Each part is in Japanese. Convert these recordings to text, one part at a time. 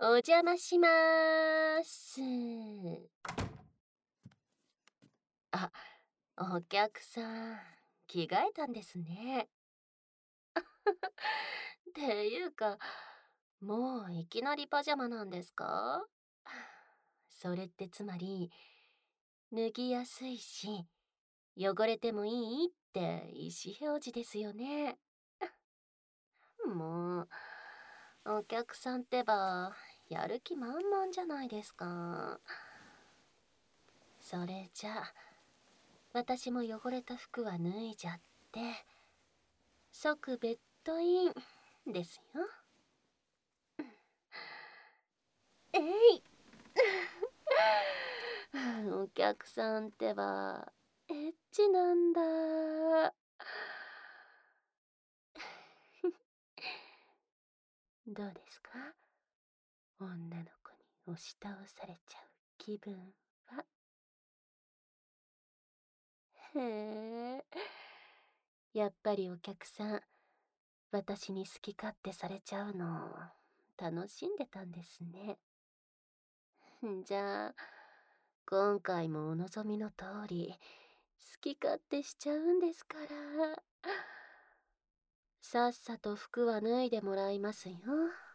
お邪魔しまーす。あ、お客さん、着替えたんですね。っていうか、もういきなりパジャマなんですか？それってつまり、脱ぎやすいし、汚れてもいいって意思表示ですよね。もう、お客さんってば、やる気満々じゃないですか。それじゃあ、私も汚れた服は脱いじゃって、即ベッドインですよ。えいお客さんってば、エッチなんだ。どうですか？女の子に押し倒されちゃう気分は。へえ、やっぱりお客さん、私に好き勝手されちゃうの楽しんでたんですね。じゃあ、今回もお望みの通り、好き勝手しちゃうんですから。さっさと服は脱いでもらいますよ。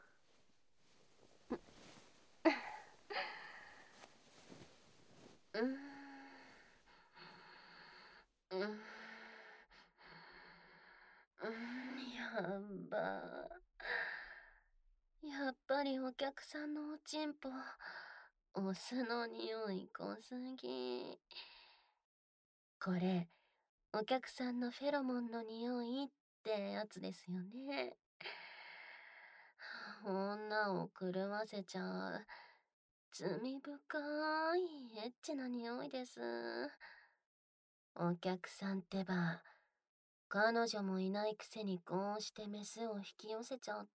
うん。うん。やっば。やっぱりお客さんのおちんぽ、お酢の匂い濃すぎ。これ、お客さんのフェロモンの匂いってやつですよね。女を狂わせちゃう罪深いエッチな匂いです。お客さんってば、彼女もいないくせにこうしてメスを引き寄せちゃって。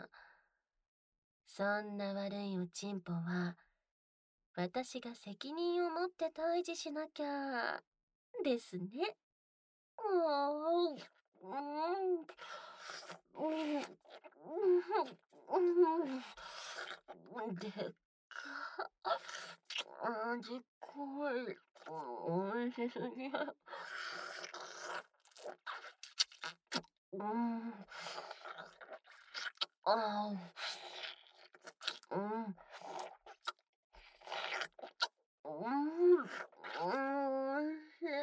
そんな悪いおちんぽは、私が責任を持って退治しなきゃ、ですね。もう、うん、うん、でっか。味濃い。おいしすぎ。うん。ああ、うん。うん。おいしい。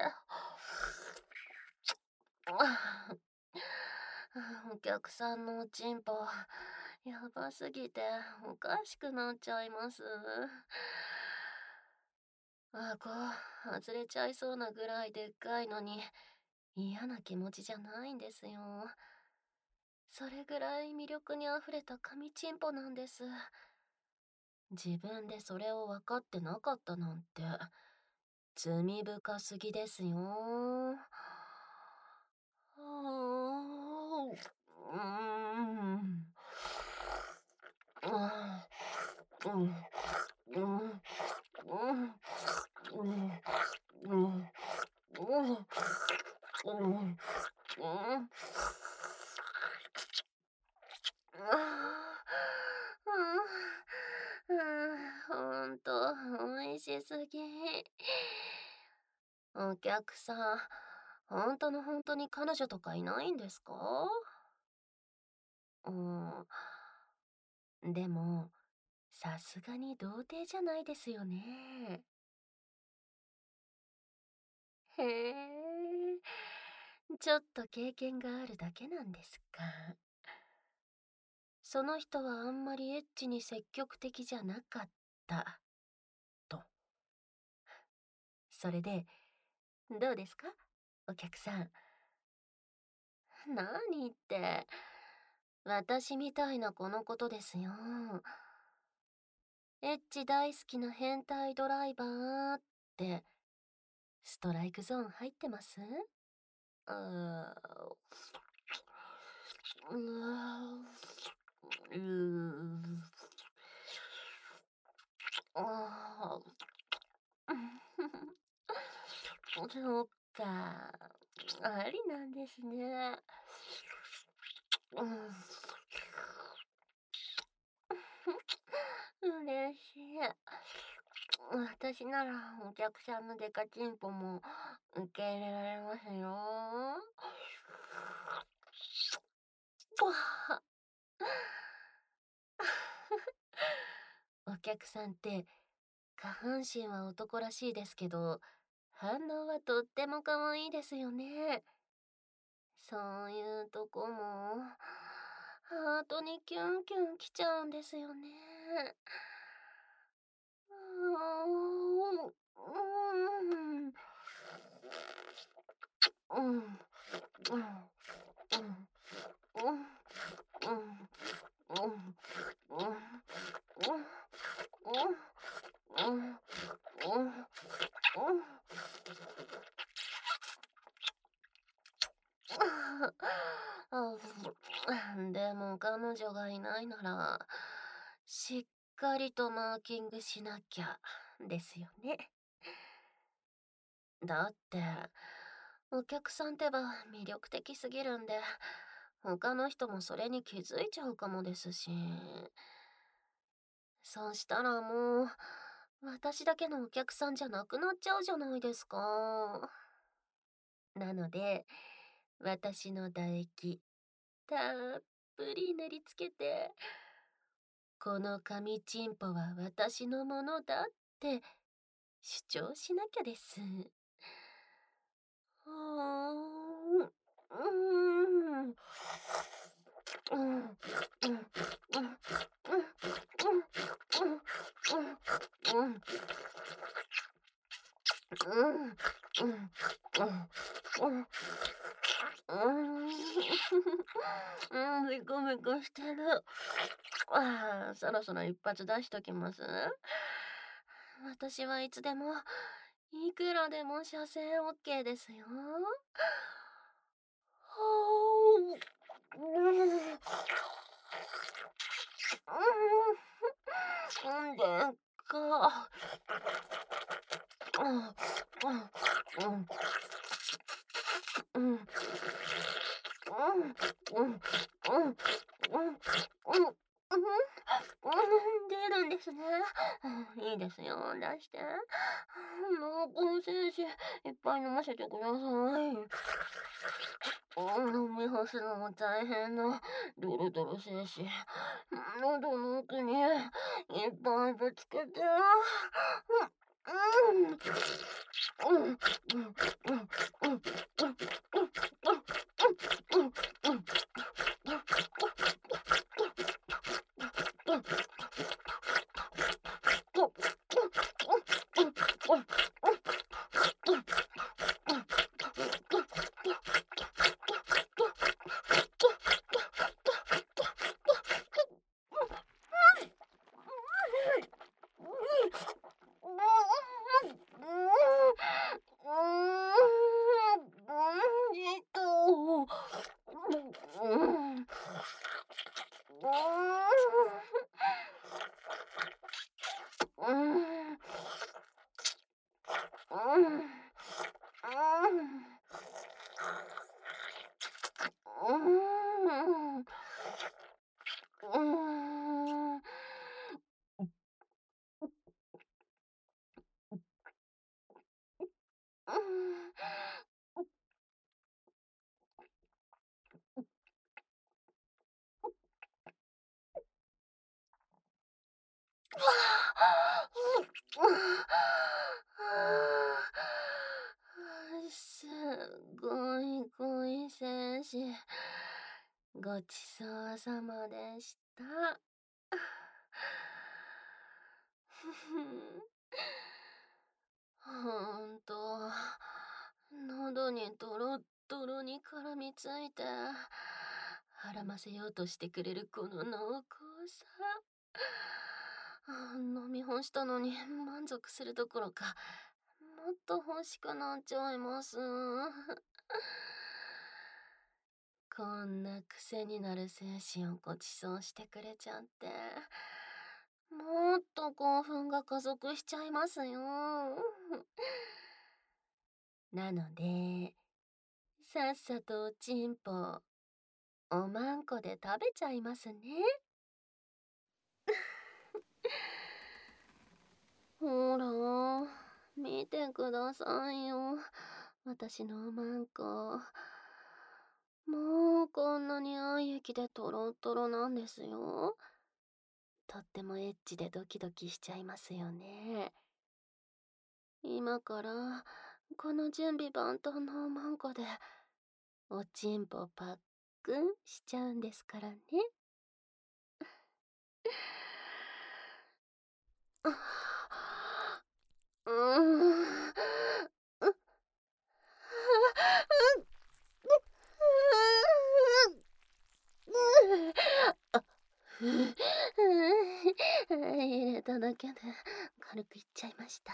お客さんのおちんぽ、やばすぎておかしくなっちゃいます。こう、外れちゃいそうなぐらいでっかいのに、嫌な気持ちじゃないんですよ。それぐらい魅力にあふれた紙チンポなんです。自分でそれを分かってなかったなんて、罪深すぎですよ。うーん。あーうん。うん。うん。うん。うん。うん。うん。ほんと、美味しすぎ。お客さん、本当の本当に彼女とかいないんですか？うん。でも、さすがに童貞じゃないですよね。へえ、ちょっと経験があるだけなんですか。その人はあんまりエッチに積極的じゃなかったと。それで、どうですかお客さん。何って、私みたいな子のことですよ。エッチ大好きな変態ドライバーって、ストライクゾーン入ってます？うーん。あそっか。ありなんですね。うん。 嬉しい。私ならお客さんのデカチンポも受け入れられますよ。わお客さんって下半身は男らしいですけど、反応はとっても可愛いですよね。そういうとこも、ハートにキュンキュンきちゃうんですよね。うーん。うん。うん。うん。うん。うん。うん。うん。うん。うん。でも彼女がいないなら、しっかりとマーキングしなきゃですよね。だって、お客さんってば魅力的すぎるんで、他の人もそれに気づいちゃうかもですし。そうしたらもう、私だけのお客さんじゃなくなっちゃうじゃないですか。なので、私の唾液、たっぷり塗りつけて、この紙チンポは私のものだって主張しなきゃです。うーん。うーん。うん。うん。うん。うん。うん。うん。うん。うん。うん。うん。うん、ビクビクしてる。ああ、そろそろ一発出しときます。私はいつでも、いくらでも射精 OK ですよ。はあ、うん、うん、でっか。うん、うん、うん、うん、うん、うん、うん、うん、うん、うん、出るんですね。いいですよ、出して。濃厚精子、いっぱい飲ませてください。飲み干すのも大変な、ドロドロ精子。喉の奥にいっぱいぶつけて。うん、うん、うん、うん、うん、うん、うん、うん、うん、すごい恋戦士、ごちそうさまでした。ほんと、喉にドロッドロに絡みついて、孕ませようとしてくれるこの濃厚さ。飲み干したのに満足するどころか、もっと欲しくなっちゃいます。こんな癖になる精神をご馳走してくれちゃって、もっと興奮が加速しちゃいますよ。なので、さっさとおちんぽ、おまんこで食べちゃいますね。 見てくださいよ。私のおまんこ。もうこんなに愛液でトロトロなんですよ。とってもエッチでドキドキしちゃいますよね。今からこの準備万端のおまんこでおちんぽパックンしちゃうんですからね。うーん。入れただけで軽くいっちゃいました。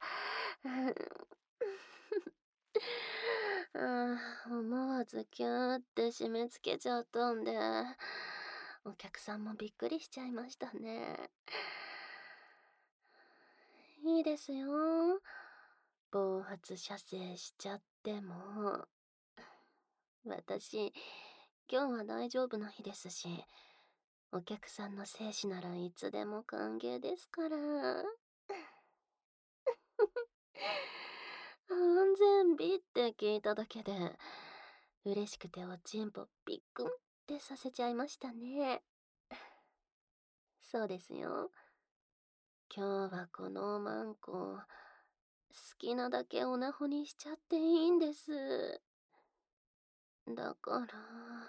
思わずキューって締め付けちゃったんで、お客さんもびっくりしちゃいましたね。いいですよ。暴発射精しちゃっても。私、今日は大丈夫な日ですし、お客さんの精子ならいつでも歓迎ですから。安全備って聞いただけで、嬉しくておちんぽびっくんってさせちゃいましたね。そうですよ。今日はこのおまんこ、好きなだけオナホにしちゃっていいんです。だから、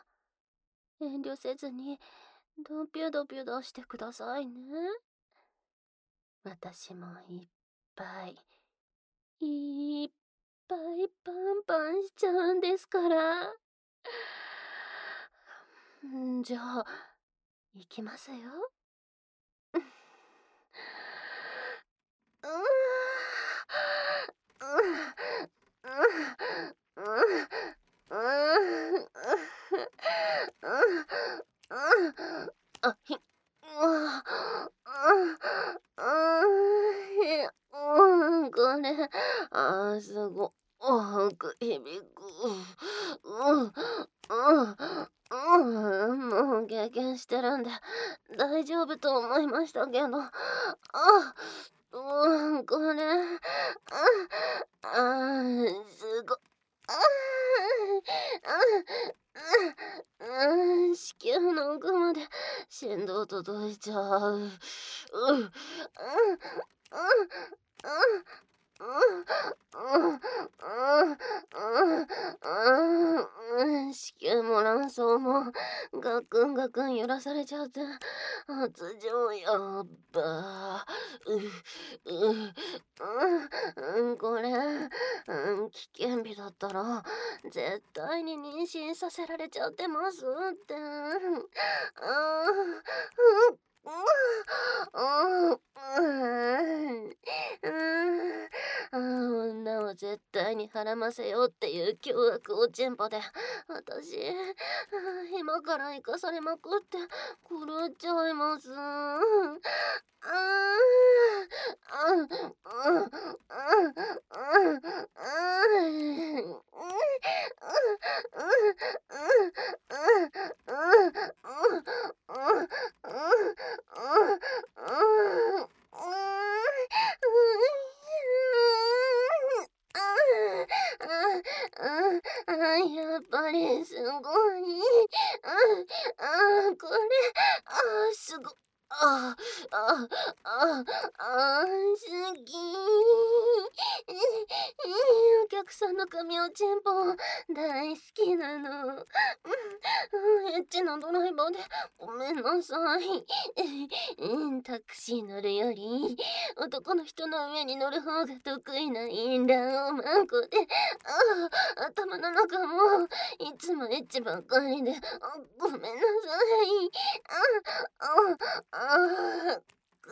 遠慮せずに、ドピュドピュ出してくださいね。私もいっぱい、いっぱいパンパンしちゃうんですから。じゃあ、いきますよ。うあ、ひ、これ、すご、く響く。もう経験してるんで、大丈夫と思いましたけど、これ、すご、子宮の奥まで振動届いちゃう。子宮も卵巣もガクンガクン揺らされちゃって発情やっば。これ、危険日だったら絶対に妊娠させられちゃってますって。女を絶対に孕ませようっていう凶悪おちんぽで、私、今から生かされまくって狂っちゃいます。やっぱりすごい。これ、すご、ああ、好き。お客さんの髪おちんぽ大好きなの。エッチなドライバーでごめんなさい。タクシー乗るより男の人の上に乗る方が得意なインランおまんこで、頭の中もいつもエッチばっかりで、ごめんなさい。くい。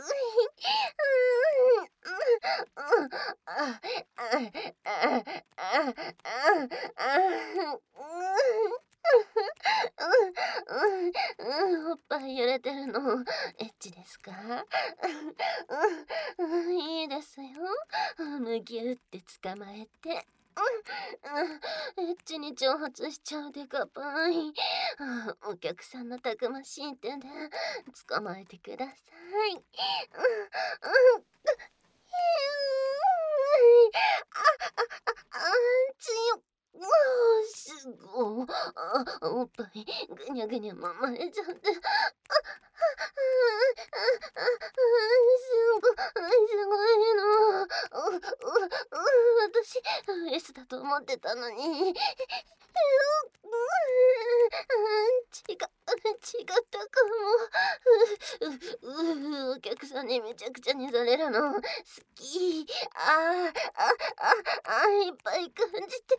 おっぱい揺れてるの、エッチですか？いいですよ。むぎゅって捕まえて。エッチに挑発しちゃうデカパイ。お客さんのたくましい手で捕まえてください。 つよ。すごい。おっぱいぐにゃぐにゃ揉まれちゃって。すごいの。私、S だと思ってたのに。違ったかも。お客さんにめちゃくちゃにされるの好き。いっぱい感じて。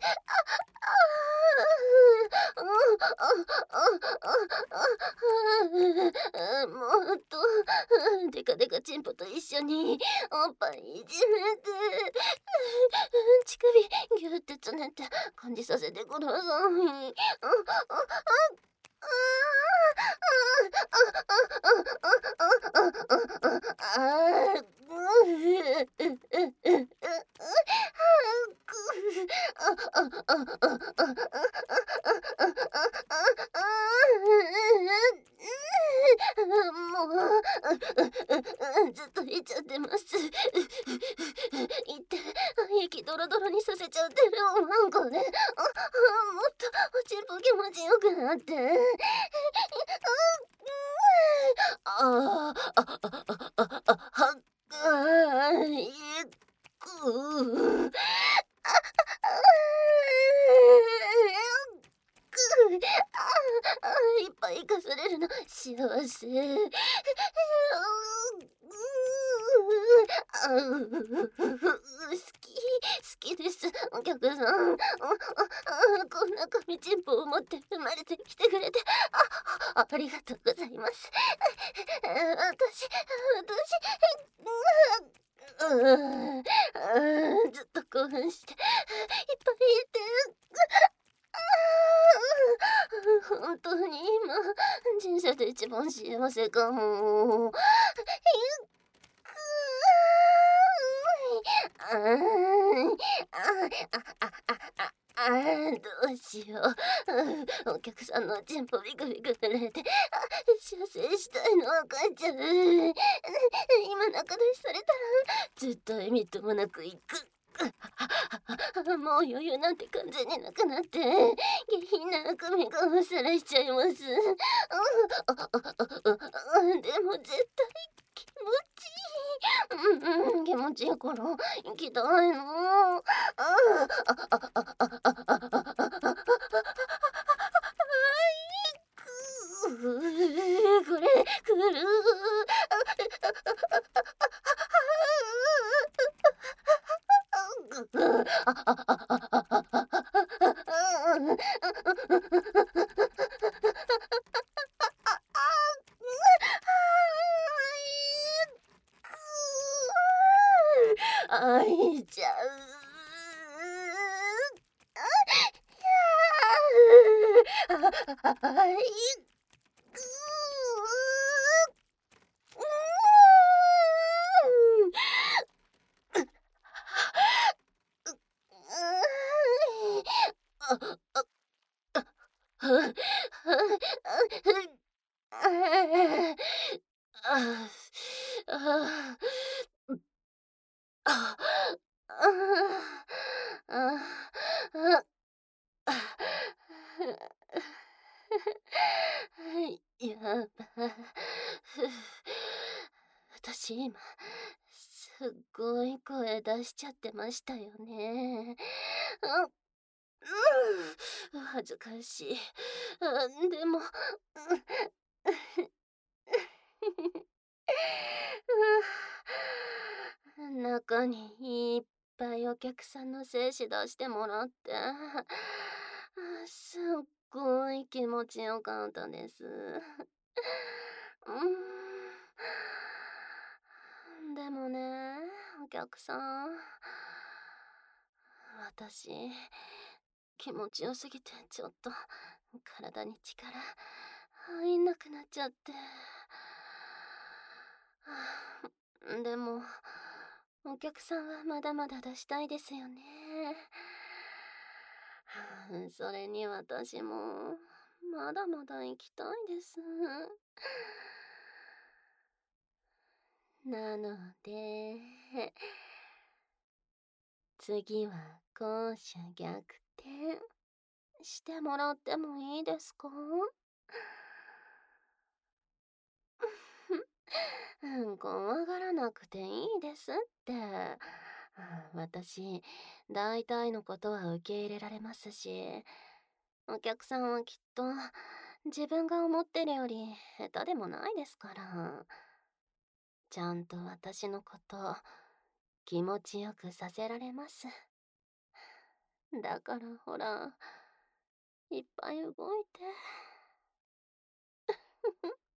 もっとデカデカチンポと一緒におっぱいいじめて、乳首ギューってつねって感じさせてください。もう、ずっと言っちゃってます。言って、息ドロドロにさせちゃってるおまんこで、もっとおちんぽ気持ちよくなって。ああ、いく。いっぱい生かされるの幸せ。好きです、お客さん。こんな紙チンポを持って生まれてきてくれて、ありがとうございます。ずっと興奮して、いっぱい言って本当に今、人生で一番幸せかも。あーどうしよう。お客さんのチンポビクビク触れて、射精したいの分かっちゃう。今仲出しされたら、絶対みっともなく行く。もう余裕なんて完全になくなって、下品な悪夢がおさらしちゃいます。でも絶対気持ちいい。気持ちいいから行きたいの。これ、来る。いちゃう。いやば。私今、すっごい声出しちゃってましたよね。恥ずかしい。でも、中にいっぱいお客さんの精子出してもらって、すっごい気持ちよかったです。でもね、お客さん、私、気持ちよすぎてちょっと体に力入んなくなっちゃって。でも、お客さんはまだまだ出したいですよね。それに私も、まだまだ行きたいです。なので、 次は攻守逆転してもらってもいいですか？怖がらなくていいですって。私、大体のことは受け入れられますし、お客さんはきっと自分が思ってるより下手でもないですから。ちゃんと私のこと気持ちよくさせられます。だからほら、いっぱい動いて。